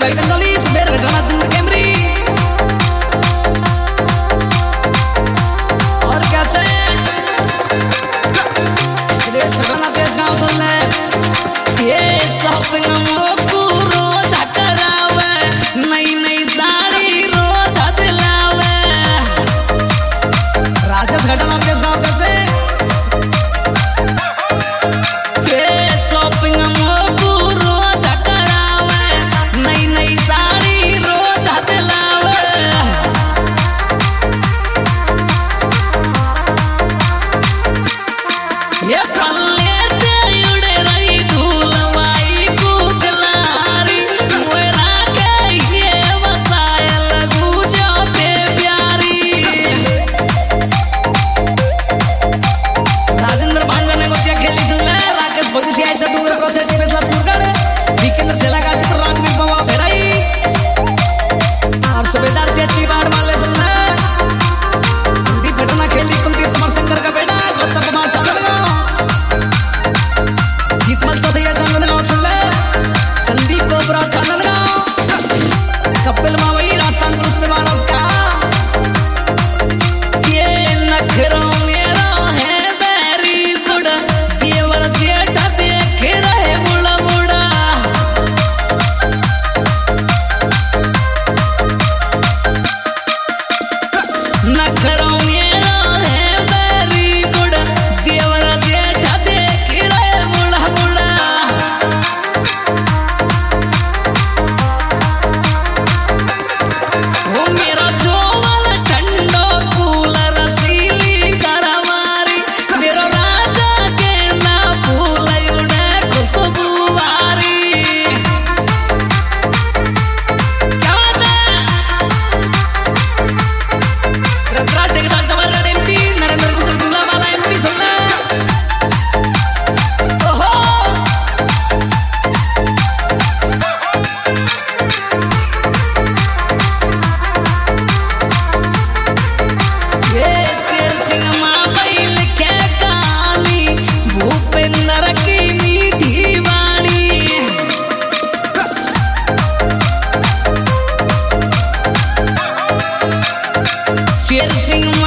और कैसे देश गाँव सुन ले ये शॉपिंग को रोज करावे नई नई साड़ी रोज दिलावे राजेश घटना देश गाँव कैसे ये शॉपिंग को रोज करावे नई नई साड़ी रोज दिलावे ये अच्छी बात मान ले सुन ले कुंती फटना खेली कुंती तुम्हार शंकर का बेटा गोत्ता कुमार चंदन जीतमल चौधरी चंदन सुन ले संदीप कोबरा चंदन कपिल मावई राजस्थान पुलिस वालों का ये नखरा मेरा है वेरी गुड देवर जेठा देख रहे बुढ़ा बुढ़ा नखरा मेरा है वेरी गुड देवरा जेठा देख रहे बुढ़ा बुढ़ा वो मेरा जोवल ठंडो कूलर सीली करवारी मेरा राजा के ना फूल उड़े खुशबुवारी नरेंद्र गुजर दूल्हा वाला एमपी सुनना ओहो ये शेर सिंह माँ बैल के कहानी भूपेंद्र की मीठी वाणी शेर सिंह